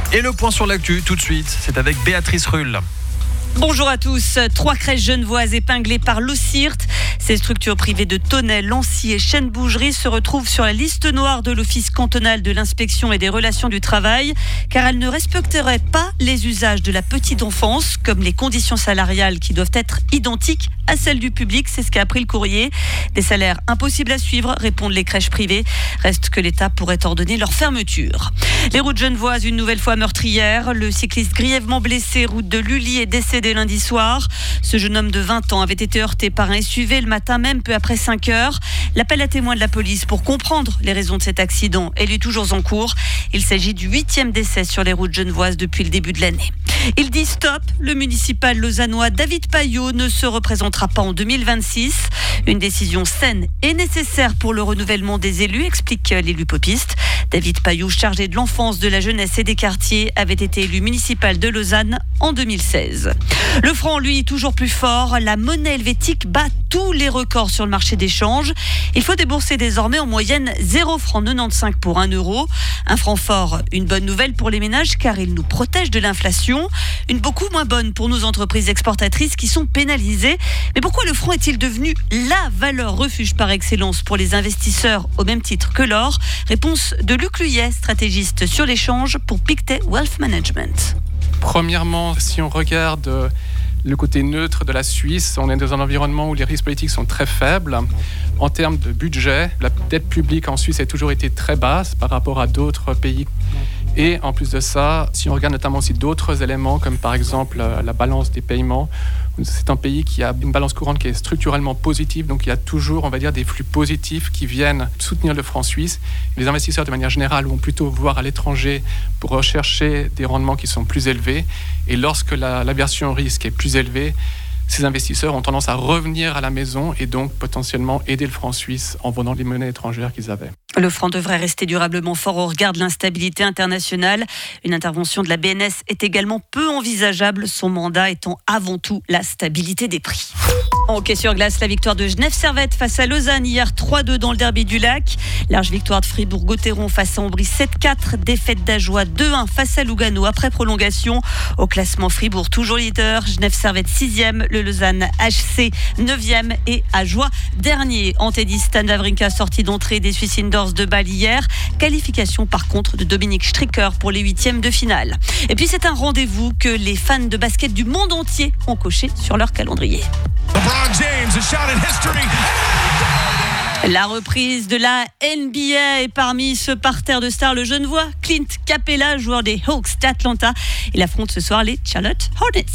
Et le point sur l'actu, tout de suite, c'est avec Béatrice Rulle. Bonjour à tous. 3 crèches genevoises épinglées par l'OCIRT. Ces structures privées de Tonnelle, Lancy et Chêne-Bougerie se retrouvent sur la liste noire de l'Office cantonal de l'inspection et des relations du travail, car elles ne respecteraient pas les usages de la petite enfance, comme les conditions salariales qui doivent être identiques à celles du public. C'est ce qu'a appris le courrier. Des salaires impossibles à suivre, répondent les crèches privées. Reste que l'État pourrait ordonner leur fermeture. Les routes genevoises, une nouvelle fois meurtrières. Le cycliste grièvement blessé, route de Lully, est décédé lundi soir. Ce jeune homme de 20 ans avait été heurté par un SUV le matin même, peu après 5 heures. L'appel à témoins de la police pour comprendre les raisons de cet accident est lui toujours en cours. Il s'agit du 8e décès sur les routes genevoises depuis le début de l'année. Il dit stop. Le municipal lausannois David Payot ne se représentera pas en 2026. Une décision saine et nécessaire pour le renouvellement des élus, explique l'élu popiste. David Payot, chargé de l'enfance, de la jeunesse et des quartiers, avait été élu municipal de Lausanne en 2016. Le franc, lui, toujours plus fort. La monnaie helvétique bat tous les records sur le marché d'échange. Il faut débourser désormais en moyenne 0,95 francs pour 1 euro. Un franc fort, une bonne nouvelle pour les ménages car il nous protège de l'inflation. Une beaucoup moins bonne pour nos entreprises exportatrices qui sont pénalisées. Mais pourquoi le franc est-il devenu la valeur refuge par excellence pour les investisseurs au même titre que l'or? Réponse de Luc Luyet, stratégiste sur l'échange pour Pictet Wealth Management. Premièrement, si on regarde le côté neutre de la Suisse, on est dans un environnement où les risques politiques sont très faibles. En termes de budget, la dette publique en Suisse a toujours été très basse par rapport à d'autres pays. Et en plus de ça, si on regarde notamment aussi d'autres éléments, comme par exemple la balance des paiements, c'est un pays qui a une balance courante qui est structurellement positive, donc il y a toujours, on va dire, des flux positifs qui viennent soutenir le franc suisse. Les investisseurs, de manière générale, vont plutôt voir à l'étranger pour rechercher des rendements qui sont plus élevés. Et lorsque l'aversion au risque est plus élevée, ces investisseurs ont tendance à revenir à la maison et donc potentiellement aider le franc suisse en vendant les monnaies étrangères qu'ils avaient. Le franc devrait rester durablement fort au regard de l'instabilité internationale. Une intervention de la BNS est également peu envisageable, son mandat étant avant tout la stabilité des prix. En hockey sur glace, la victoire de Genève Servette face à Lausanne hier 3-2 dans le derby du Lac. Large victoire de Fribourg-Gotteron face à Ambry 7-4. Défaite d'Ajoie 2-1 face à Lugano après prolongation. Au classement, Fribourg toujours leader. Genève Servette 6e. Le Lausanne HC 9e et Ajoie dernier. En tennis, Stan Wawrinka sorti d'entrée des Swiss Indoors de Bâle hier. Qualification par contre de Dominique Stricker pour les 8e de finale. Et puis c'est un rendez-vous que les fans de basket du monde entier ont coché sur leur calendrier. LeBron James, a shot in history. La reprise de la NBA est parmi ce parterre de stars, le Genevois Clint Capella, joueur des Hawks d'Atlanta. Il affronte ce soir les Charlotte Hornets.